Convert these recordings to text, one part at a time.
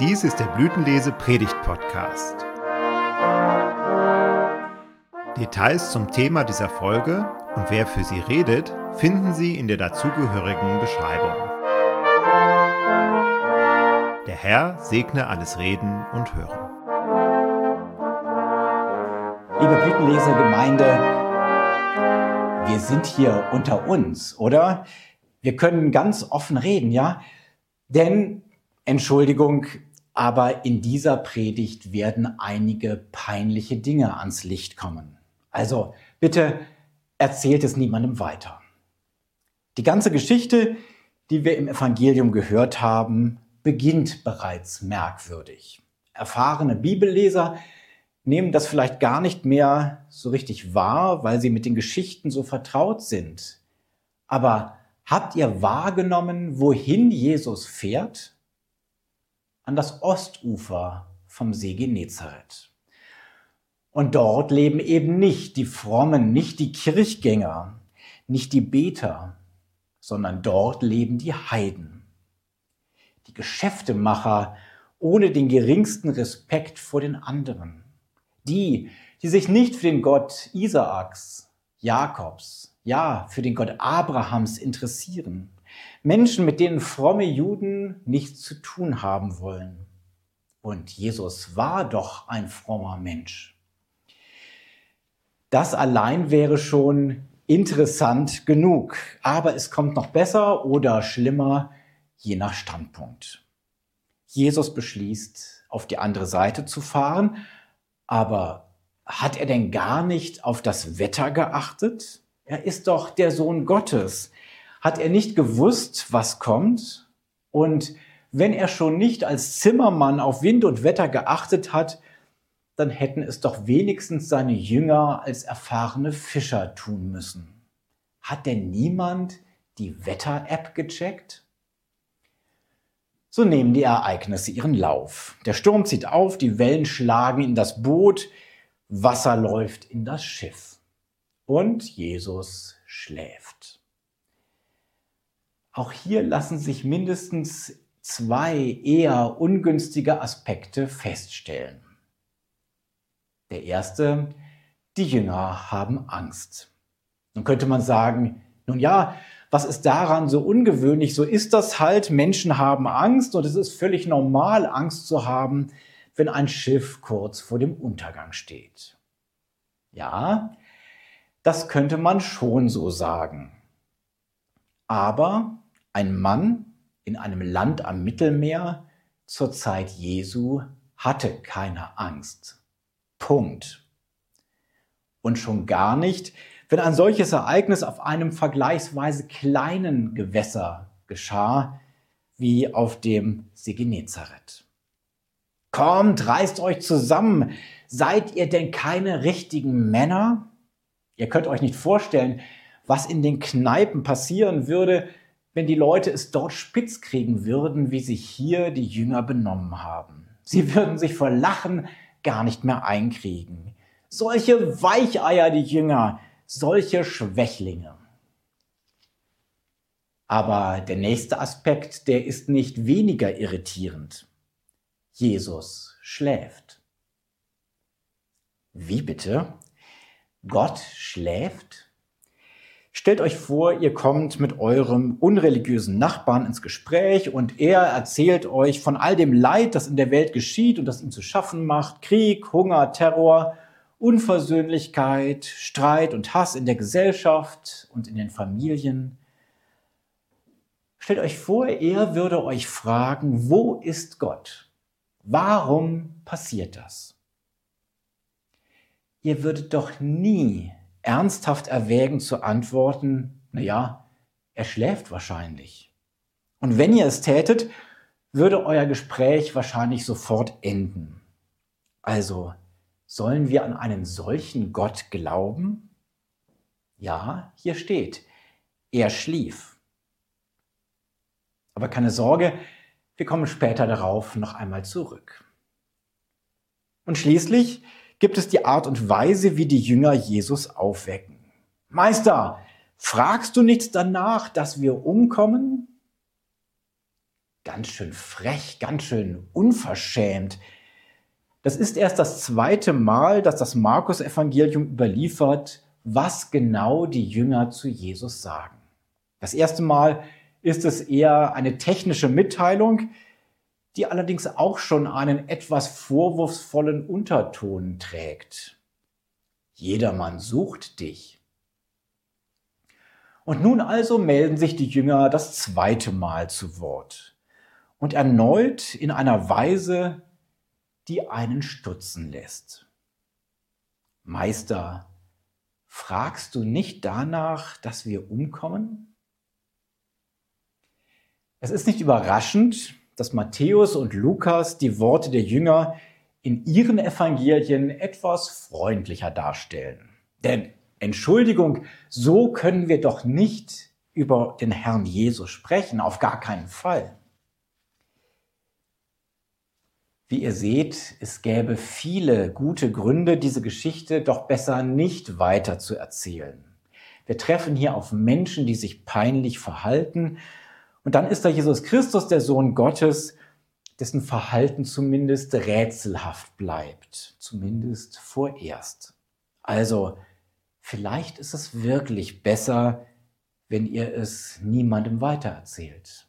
Dies ist der Blütenlese-Predigt-Podcast. Details zum Thema dieser Folge und wer für sie redet, finden Sie in der dazugehörigen Beschreibung. Der Herr segne alles Reden und Hören. Liebe Blütenleser-Gemeinde, wir sind hier unter uns, oder? Wir können ganz offen reden, ja? Denn, Entschuldigung, aber in dieser Predigt werden einige peinliche Dinge ans Licht kommen. Also bitte erzählt es niemandem weiter. Die ganze Geschichte, die wir im Evangelium gehört haben, beginnt bereits merkwürdig. Erfahrene Bibelleser nehmen das vielleicht gar nicht mehr so richtig wahr, weil sie mit den Geschichten so vertraut sind. Aber habt ihr wahrgenommen, wohin Jesus fährt? An das Ostufer vom See Genezareth. Und dort leben eben nicht die Frommen, nicht die Kirchgänger, nicht die Beter, sondern dort leben die Heiden. Die Geschäftemacher ohne den geringsten Respekt vor den anderen. Die sich nicht für den Gott Isaaks, Jakobs, ja, für den Gott Abrahams interessieren. Menschen, mit denen fromme Juden nichts zu tun haben wollen. Und Jesus war doch ein frommer Mensch. Das allein wäre schon interessant genug. Aber es kommt noch besser oder schlimmer, je nach Standpunkt. Jesus beschließt, auf die andere Seite zu fahren. Aber hat er denn gar nicht auf das Wetter geachtet? Er ist doch der Sohn Gottes. Hat er nicht gewusst, was kommt? Und wenn er schon nicht als Zimmermann auf Wind und Wetter geachtet hat, dann hätten es doch wenigstens seine Jünger als erfahrene Fischer tun müssen. Hat denn niemand die Wetter-App gecheckt? So nehmen die Ereignisse ihren Lauf. Der Sturm zieht auf, die Wellen schlagen in das Boot, Wasser läuft in das Schiff. Und Jesus schläft. Auch hier lassen sich mindestens zwei eher ungünstige Aspekte feststellen. Der erste, die Jünger haben Angst. Nun könnte man sagen, nun ja, was ist daran so ungewöhnlich? So ist das halt, Menschen haben Angst und es ist völlig normal, Angst zu haben, wenn ein Schiff kurz vor dem Untergang steht. Ja, das könnte man schon so sagen. Aber ein Mann in einem Land am Mittelmeer zur Zeit Jesu hatte keine Angst. Punkt. Und schon gar nicht, wenn ein solches Ereignis auf einem vergleichsweise kleinen Gewässer geschah, wie auf dem See Genezareth. Kommt, reißt euch zusammen. Seid ihr denn keine richtigen Männer? Ihr könnt euch nicht vorstellen, was in den Kneipen passieren würde, wenn die Leute es dort spitz kriegen würden, wie sich hier die Jünger benommen haben. Sie würden sich vor Lachen gar nicht mehr einkriegen. Solche Weicheier, die Jünger, solche Schwächlinge. Aber der nächste Aspekt, der ist nicht weniger irritierend. Jesus schläft. Wie bitte? Gott schläft? Stellt euch vor, ihr kommt mit eurem unreligiösen Nachbarn ins Gespräch und er erzählt euch von all dem Leid, das in der Welt geschieht und das ihm zu schaffen macht. Krieg, Hunger, Terror, Unversöhnlichkeit, Streit und Hass in der Gesellschaft und in den Familien. Stellt euch vor, er würde euch fragen, wo ist Gott? Warum passiert das? Ihr würdet doch nie ernsthaft erwägen zu antworten, naja, er schläft wahrscheinlich. Und wenn ihr es tätet, würde euer Gespräch wahrscheinlich sofort enden. Also, sollen wir an einen solchen Gott glauben? Ja, hier steht, er schlief. Aber keine Sorge, wir kommen später darauf noch einmal zurück. Und schließlich gibt es die Art und Weise, wie die Jünger Jesus aufwecken. Meister, fragst du nichts danach, dass wir umkommen? ganz schön frech, ganz schön unverschämt. Das ist erst das zweite Mal, dass das Markus-Evangelium überliefert, was genau die Jünger zu Jesus sagen. Das erste Mal ist es eher eine technische Mitteilung, die allerdings auch schon einen etwas vorwurfsvollen Unterton trägt. Jedermann sucht dich. Und nun also melden sich die Jünger das zweite Mal zu Wort und erneut in einer Weise, die einen stutzen lässt. Meister, fragst du nicht danach, dass wir umkommen? Es ist nicht überraschend, dass Matthäus und Lukas die Worte der Jünger in ihren Evangelien etwas freundlicher darstellen. Denn Entschuldigung, so können wir doch nicht über den Herrn Jesus sprechen, auf gar keinen Fall. Wie ihr seht, es gäbe viele gute Gründe, diese Geschichte doch besser nicht weiter zu erzählen. Wir treffen hier auf Menschen, die sich peinlich verhalten. Und dann ist da Jesus Christus, der Sohn Gottes, dessen Verhalten zumindest rätselhaft bleibt, zumindest vorerst. Also, vielleicht ist es wirklich besser, wenn ihr es niemandem weitererzählt.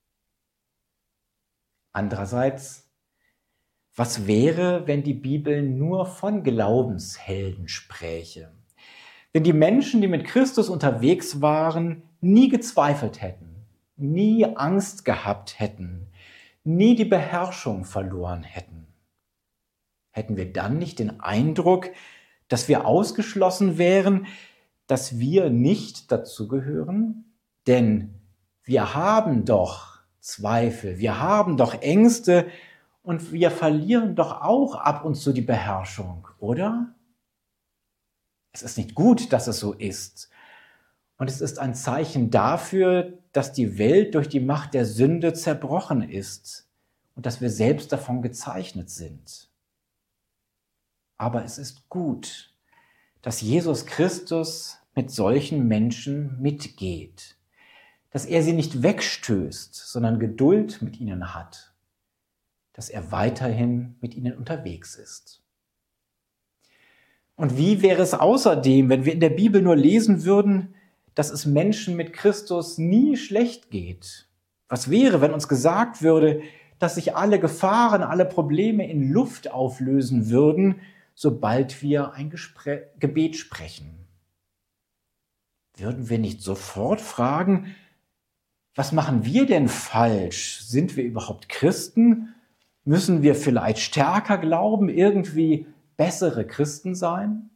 Andererseits, was wäre, wenn die Bibel nur von Glaubenshelden spräche? Wenn die Menschen, die mit Christus unterwegs waren, nie gezweifelt hätten, nie Angst gehabt hätten, nie die Beherrschung verloren hätten. Hätten wir dann nicht den Eindruck, dass wir ausgeschlossen wären, dass wir nicht dazugehören? Denn wir haben doch Zweifel, wir haben doch Ängste und wir verlieren doch auch ab und zu die Beherrschung, oder? Es ist nicht gut, dass es so ist. Und es ist ein Zeichen dafür, dass die Welt durch die Macht der Sünde zerbrochen ist und dass wir selbst davon gezeichnet sind. Aber es ist gut, dass Jesus Christus mit solchen Menschen mitgeht, dass er sie nicht wegstößt, sondern Geduld mit ihnen hat, dass er weiterhin mit ihnen unterwegs ist. Und wie wäre es außerdem, wenn wir in der Bibel nur lesen würden, dass es Menschen mit Christus nie schlecht geht? Was wäre, wenn uns gesagt würde, dass sich alle Gefahren, alle Probleme in Luft auflösen würden, sobald wir ein Gebet sprechen? Würden wir nicht sofort fragen, was machen wir denn falsch? Sind wir überhaupt Christen? Müssen wir vielleicht stärker glauben, irgendwie bessere Christen sein?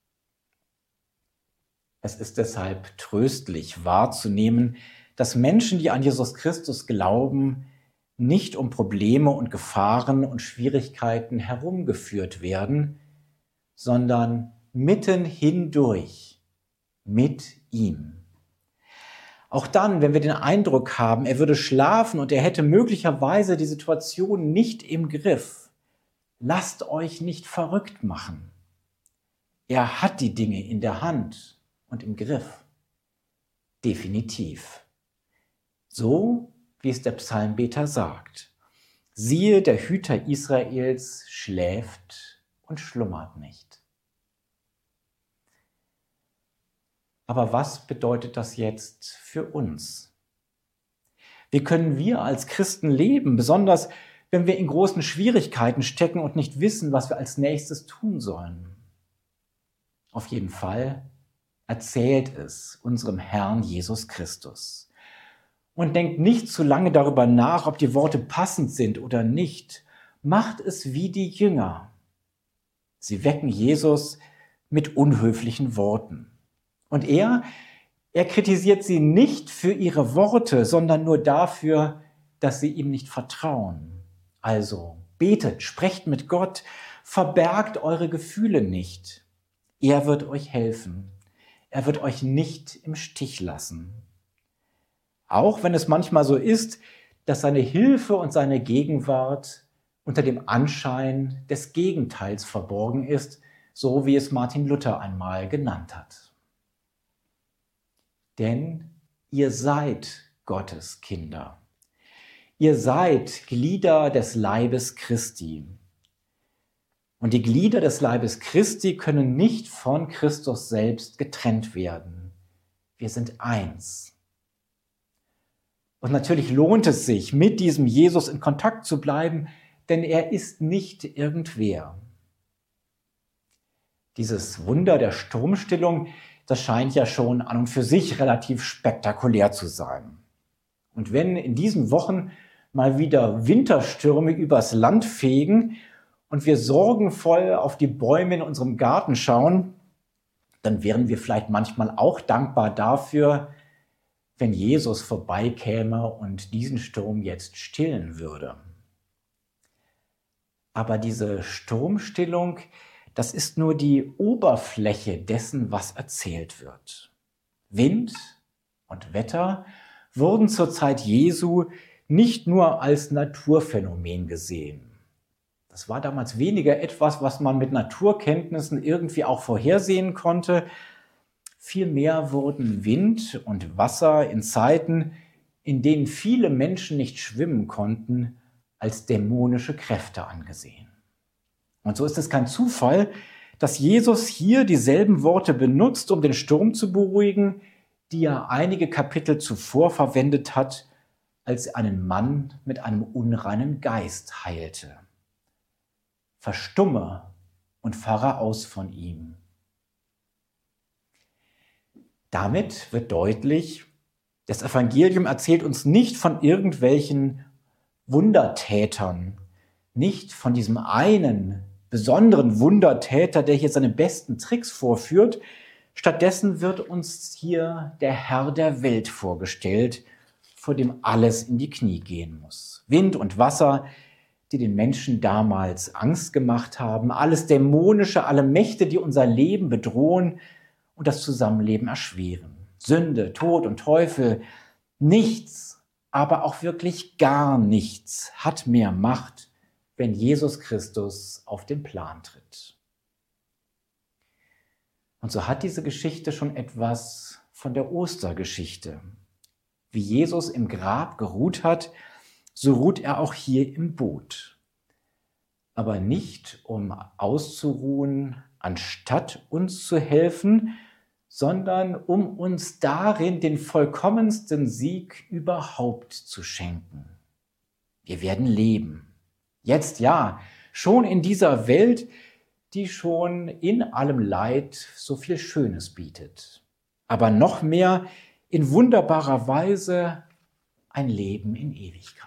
Es ist deshalb tröstlich wahrzunehmen, dass Menschen, die an Jesus Christus glauben, nicht um Probleme und Gefahren und Schwierigkeiten herumgeführt werden, sondern mitten hindurch mit ihm. Auch dann, wenn wir den Eindruck haben, er würde schlafen und er hätte möglicherweise die Situation nicht im Griff, lasst euch nicht verrückt machen. Er hat die Dinge in der Hand und im Griff. Definitiv. So, wie es der Psalmbeter sagt. Siehe, der Hüter Israels schläft und schlummert nicht. Aber was bedeutet das jetzt für uns? Wie können wir als Christen leben, besonders wenn wir in großen Schwierigkeiten stecken und nicht wissen, was wir als nächstes tun sollen? Auf jeden Fall erzählt es unserem Herrn Jesus Christus. Und denkt nicht zu lange darüber nach, ob die Worte passend sind oder nicht. Macht es wie die Jünger. Sie wecken Jesus mit unhöflichen Worten. Und er kritisiert sie nicht für ihre Worte, sondern nur dafür, dass sie ihm nicht vertrauen. Also betet, sprecht mit Gott, verbergt eure Gefühle nicht. Er wird euch helfen. Er wird euch nicht im Stich lassen. Auch wenn es manchmal so ist, dass seine Hilfe und seine Gegenwart unter dem Anschein des Gegenteils verborgen ist, so wie es Martin Luther einmal genannt hat. Denn ihr seid Gottes Kinder. ihr seid Glieder des Leibes Christi. Und die Glieder des Leibes Christi können nicht von Christus selbst getrennt werden. Wir sind eins. Und natürlich lohnt es sich, mit diesem Jesus in Kontakt zu bleiben, denn er ist nicht irgendwer. Dieses Wunder der Sturmstillung, das scheint ja schon an und für sich relativ spektakulär zu sein. Und wenn in diesen Wochen mal wieder Winterstürme übers Land fegen und wir sorgenvoll auf die Bäume in unserem Garten schauen, dann wären wir vielleicht manchmal auch dankbar dafür, wenn Jesus vorbeikäme und diesen Sturm jetzt stillen würde. Aber diese Sturmstillung, das ist nur die Oberfläche dessen, was erzählt wird. Wind und Wetter wurden zur Zeit Jesu nicht nur als Naturphänomen gesehen. Das war damals weniger etwas, was man mit Naturkenntnissen irgendwie auch vorhersehen konnte. Vielmehr wurden Wind und Wasser in Zeiten, in denen viele Menschen nicht schwimmen konnten, als dämonische Kräfte angesehen. Und so ist es kein Zufall, dass Jesus hier dieselben Worte benutzt, um den Sturm zu beruhigen, die er einige Kapitel zuvor verwendet hat, als er einen Mann mit einem unreinen Geist heilte. Verstumme und fahre aus von ihm. Damit wird deutlich, das Evangelium erzählt uns nicht von irgendwelchen Wundertätern, nicht von diesem einen besonderen Wundertäter, der hier seine besten Tricks vorführt. Stattdessen wird uns hier der Herr der Welt vorgestellt, vor dem alles in die Knie gehen muss. Wind und Wasser, die den Menschen damals Angst gemacht haben, alles Dämonische, alle Mächte, die unser Leben bedrohen und das Zusammenleben erschweren. Sünde, Tod und Teufel, nichts, aber auch wirklich gar nichts hat mehr Macht, wenn Jesus Christus auf den Plan tritt. Und so hat diese Geschichte schon etwas von der Ostergeschichte. Wie Jesus im Grab geruht hat, so ruht er auch hier im Boot. Aber nicht, um auszuruhen, anstatt uns zu helfen, sondern um uns darin den vollkommensten Sieg überhaupt zu schenken. Wir werden leben. Jetzt ja, schon in dieser Welt, die schon in allem Leid so viel Schönes bietet. Aber noch mehr in wunderbarer Weise ein Leben in Ewigkeit.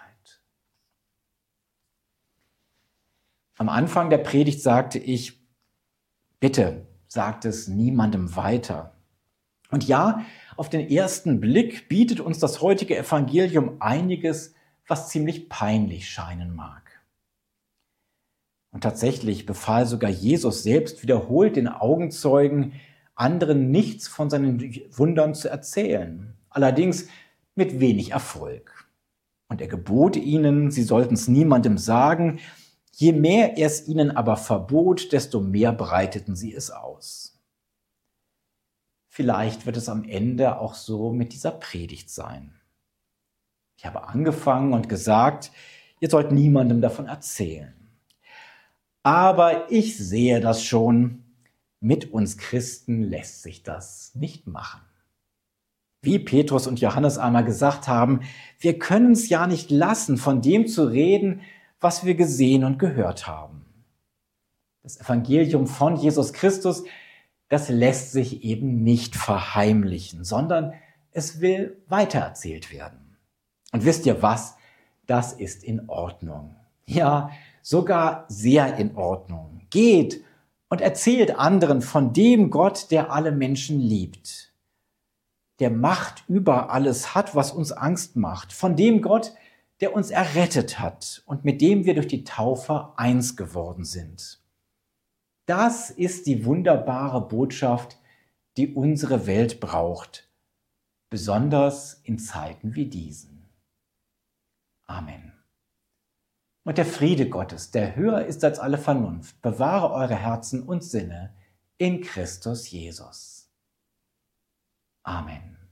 Am Anfang der Predigt sagte ich, bitte sagt es niemandem weiter. Und ja, auf den ersten Blick bietet uns das heutige Evangelium einiges, was ziemlich peinlich scheinen mag. Und tatsächlich befahl sogar Jesus selbst wiederholt den Augenzeugen, anderen nichts von seinen Wundern zu erzählen. Allerdings mit wenig Erfolg. Und er gebot ihnen, sie sollten es niemandem sagen. Je mehr er es ihnen aber verbot, desto mehr breiteten sie es aus. Vielleicht wird es am Ende auch so mit dieser Predigt sein. Ich habe angefangen und gesagt, ihr sollt niemandem davon erzählen. Aber ich sehe das schon, mit uns Christen lässt sich das nicht machen. Wie Petrus und Johannes einmal gesagt haben, wir können es ja nicht lassen, von dem zu reden, was wir gesehen und gehört haben. Das Evangelium von Jesus Christus, das lässt sich eben nicht verheimlichen, sondern es will weitererzählt werden. Und wisst ihr was? Das ist in Ordnung. Ja, sogar sehr in Ordnung. Geht und erzählt anderen von dem Gott, der alle Menschen liebt, der Macht über alles hat, was uns Angst macht, von dem Gott, der uns errettet hat und mit dem wir durch die Taufe eins geworden sind. Das ist die wunderbare Botschaft, die unsere Welt braucht, besonders in Zeiten wie diesen. Amen. Und der Friede Gottes, der höher ist als alle Vernunft, bewahre eure Herzen und Sinne in Christus Jesus. Amen.